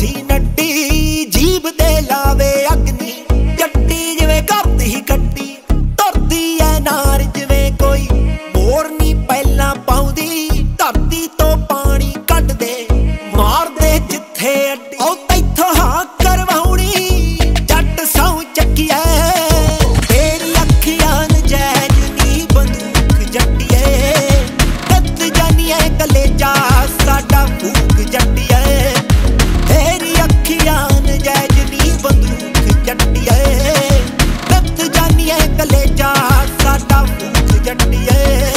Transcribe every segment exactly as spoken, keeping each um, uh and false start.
ਸੀ ਨੱਡੀ ਜੀਭ ਤੇ ਲਾਵੇ ਅਗਨੀ ਜੱਟੀ ਜਿਵੇਂ ਕਰਦੀ ਕੱਟੀ ਤੁਰਦੀ ਐ ਨਾਰ ਜਿਵੇਂ ਕੋਈ ਮੋਰ ਨੀ ਪਹਿਲਾਂ ਪਾਉਂਦੀ ਧਰਤੀ ਤੋਂ ਪਾਣੀ ਕੱਢਦੇ ਮਾਰਦੇ ਜਿੱਥੇ ਅੱਡੀ ਉਹ ਤੈਥੋਂ ਹਾਂ ਕਰਵਾਉਣੀ ਜੱਟ ਸੌ ਚੱਕੀਐ ਤੇਰੀ ਅੱਖੀਆਂ ਨਜੈਜ਼ ਨੀ ਬੰਦੂਕ ਜੱਟੀਏ ਕੱਤ ਜਾਨੀਐ ਕਲੇਜਾ ਸਾਡਾ ਫੂਕ ਜੱਟੀਏ ਤੇਰੀ ਅੱਖੀਆਂ ਨਜੈਜ਼ ਨੀ ਬੰਦੂਕ ਜੱਟੀਏ ਕੱਤ ਜਾਨੀਐ ਕਲੇਜਾ ਸਾਡਾ ਫੂਕ ਜੱਟੀਏ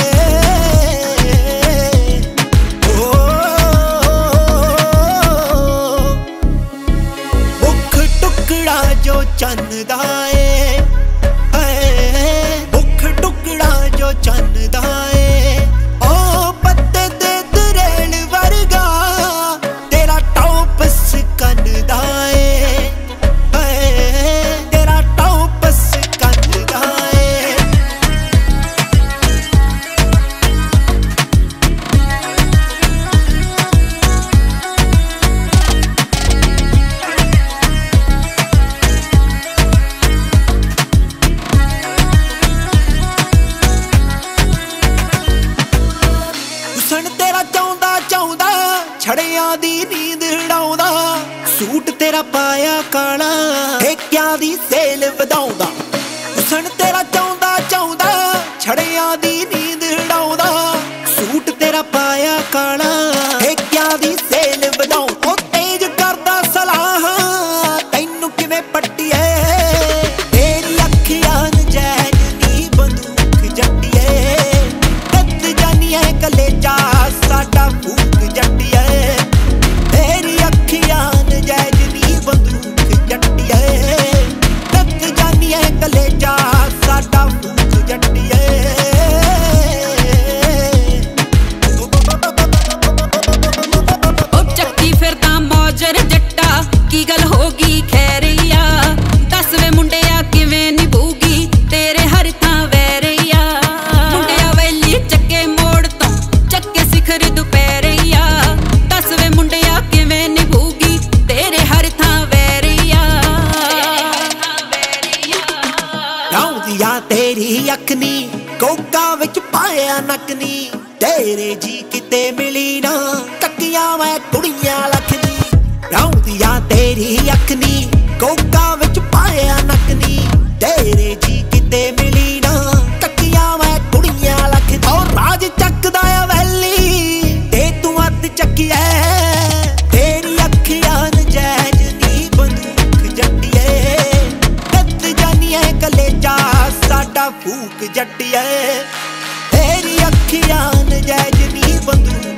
ਜੋ ਚੰਨ ਦਾ ਏ ਮੁੱਖ ਟੁਕੜਾ ਜੋ ਚੰਨ ਦਾ ਏ ਓ ਪੱਤੇ ਦੇ ਦਰੇਲ ਵਰਗਾ ਤੇਰਾ ਟੌਪਸ ਕੰਨ ਦਾ ਏ ਤੇਰਾ ਟੌਪਸ ਕੰਨ ਦਾ ਏ ਤੇਰਾ ਚਾਹੁੰਦਾ ਚਾਹੁੰਦਾ ਛੜਿਆਂ ਦੀ ਨੀਂਦ ਉਡਾਉਂਦਾ ਸੂਟ ਤੇਰਾ ਪਾਇਆ ਕਾਲਾ ਠੇਕਿਆਂ ਦੀ ਸੇਲ ਵਧਾਉਂਦਾ ਹੁਸਨ ਤੇਰਾ ਚਾਹੁੰਦਾ ਚਾਹੁੰਦਾ ਛੜਿਆਂ ਦੀ ਨੀਂਦ ਉਡਾਉਂਦਾ ਸੂਟ ਤੇਰਾ ਪਾਇਆ ਕਾਲਾ ਠੇਕਿਆਂ ਦੀ ਸੇਲ ਵਧਾਉਂਦਾ ਉਹ ਤੇਜ ਕਰਦਾ ਸਲਾਹ ਤੈਨੂੰ ਕਿਵੇਂ ਪੱਟੀਏ ਤੇਰੀ ਅੱਖੀਆਂ ਨਜੈਜ਼ ਨੀ ਬੰਦੂਕ ਜੱਟੀਏ ਕੱਤ ਜਾਨੀਐ ਕਲੇਜਾ ਸਾਡਾ ਫੂਕ ਜੱਟੀਏ ਤੇਰੀ ਅੱਖੀਆਂ ਨਜੈਜ਼ ਨੀ ਬੰਦੂਕ ਜੱਟੀਏ ਕੱਤ ਜਾਨੀਐ ਕਲੇਜਾ ਸਾਡਾ ਫੂਕ ਜੱਟੀਏ ਉਹ ਚੱਕੀ ਫਿਰਦਾ ਮੌਜਰ ਜੱਟਾ ਕੀ ਗੱਲ ਹੋ ਗਈ ਖੈਰੀਆ ਦੱਸ ਵੇ ਮੁੰਡਿਆ ਕਿਵੇਂ ਨਿਭੂਗੀ ਤੇਰੇ ਹਰ ਥਾਂ ਵੈਰੀਆ ਮੁੰਡਿਆ ਵੈਲੀ ਚੱਕੇ ਮੋੜ ਤੋਂ ਚੱਕੇ ਸਿਖਰ ਦੁਪਹਿਰੀਆ ਦੱਸ ਵੇ ਮੁੰਡਿਆ ਕਿਵੇਂ ਨਿਭੂਗੀ ਤੇਰੇ ਹਰ ਥਾਂ ਵੈਰੀਆ ਲਾਉਂਦੀਆਂ ਤੇਰੀ ਅੱਖ ਨੀ ਕੋਕਾ ਵਿੱਚ ਪਾਇਆ ਨੱਕ ਨੀ ਤੇਰੇ ਜੀ ਕਿਤੇ ਮਿਲੀ ਨਾ ਕੱਕੀਆਂ ਮੈਂ ਕੁੜੀਆਂ ਲੱਖ ਨੀ ਲਾਉਂਦੀਆਂ ਤੇਰੀ ਅੱਖ ਨੀ ਕੋਕਾ ਵਿੱਚ ਪਾਇਆ ਨੱਕ ਨੀ ਤੇਰੇ ਜੀ ਕਿਤੇ ਮਿਲੀ ਨਾ ਕੱਕੀਆਂ ਮੈਂ ਕੁੜੀਆਂ ਲੱਖ ਨੀ ਉਹ ਰਾਜ ਚੱਕਦਾ ਆ ਵੈਲੀ ਤੇ ਤੂੰ ਅੱਧ ਚੱਕੀਐ ਤੇਰੀ ਅੱਖੀਆਂ ਨਜੈਜ਼ ਨੀ ਬੰਦੂਕ ਜੱਟੀਏ ਕੱਤ ਜਾਨੀਐ ਕਲੇਜਾ ਸਾਡਾ ਫੂਕ ਜੱਟੀਏ ਤੇਰੀ ਅੱਖੀਆਂ ਨਜੈਜ਼ ਨੀ ਬੰਦੂਕ